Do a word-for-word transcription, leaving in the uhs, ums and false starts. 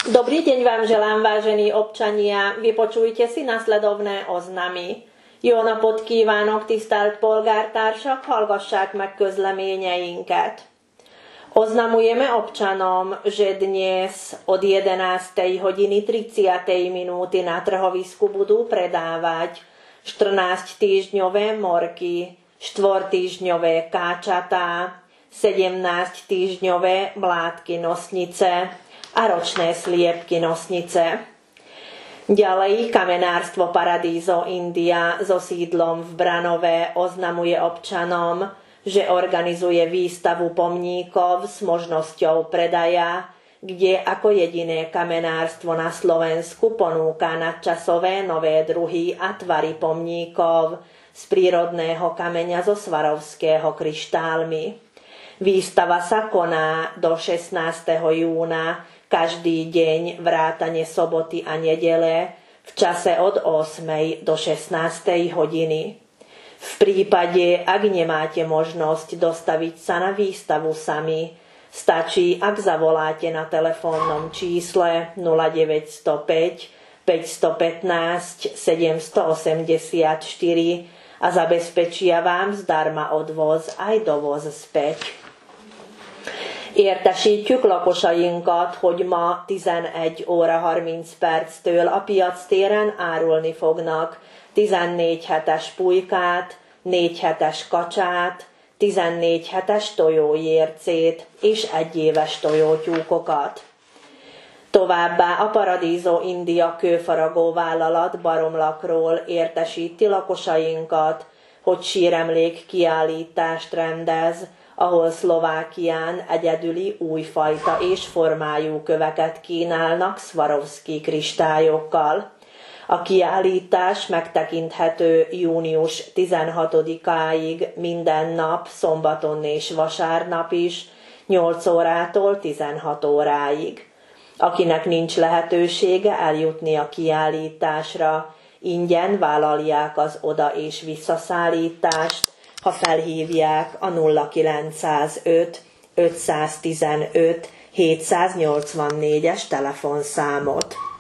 Dobrý deň vám želám, vážení občania. Vypočujte si nasledovné oznamy. Jó napot kívánok, tisztelt polgártársak, hallgassák meg közleményeinket. Oznamujeme občanom, že dnes od jedenástej hodiny tridsať minúty na trhovisku budú predávať štrnásťtýždňové morky, štvortýždňové káčatá, sedemnásťtýždňové mládky nosnice a ročné sliepky nosnice. Ďalej kamenárstvo Paradiso India so sídlom v Branove oznamuje občanom, že organizuje výstavu pomníkov s možnosťou predaja, kde ako jediné kamenárstvo na Slovensku ponúka nadčasové nové druhy a tvary pomníkov z prírodného kameňa zo Svarovského kryštálmi. Výstava sa koná do šestnásteho júna každý deň vrátane soboty a nedele v čase od ôsmej do šestnástej hodiny. V prípade, ak nemáte možnosť dostaviť sa na výstavu sami, stačí, ak zavoláte na telefónnom čísle nula deväť nula päť, päť jedna päť, sedem osem štyri a zabezpečia vám zdarma odvoz aj dovoz späť. Értesítjük lakosainkat, hogy ma tizenegy óra harminc perctől a piactéren árulni fognak tizennégy hetes pulykát, négy hetes kacsát, tizennégy hetes tojójércét és egyéves tojótyúkokat. Továbbá a Paradiso India kőfaragó vállalat Baromlakról értesíti lakosainkat, hogy síremlék kiállítást rendez, ahol Szlovákián egyedüli újfajta és formájú köveket kínálnak Swarovski kristályokkal. A kiállítás megtekinthető június tizenhatodikáig minden nap, szombaton és vasárnap is, nyolc órától tizenhat óráig. Akinek nincs lehetősége eljutni a kiállításra, ingyen vállalják az oda- és visszaszállítást, ha felhívják a nulla kilencszázöt, ötszáztizenöt, hétszáznyolcvannégyes telefonszámot.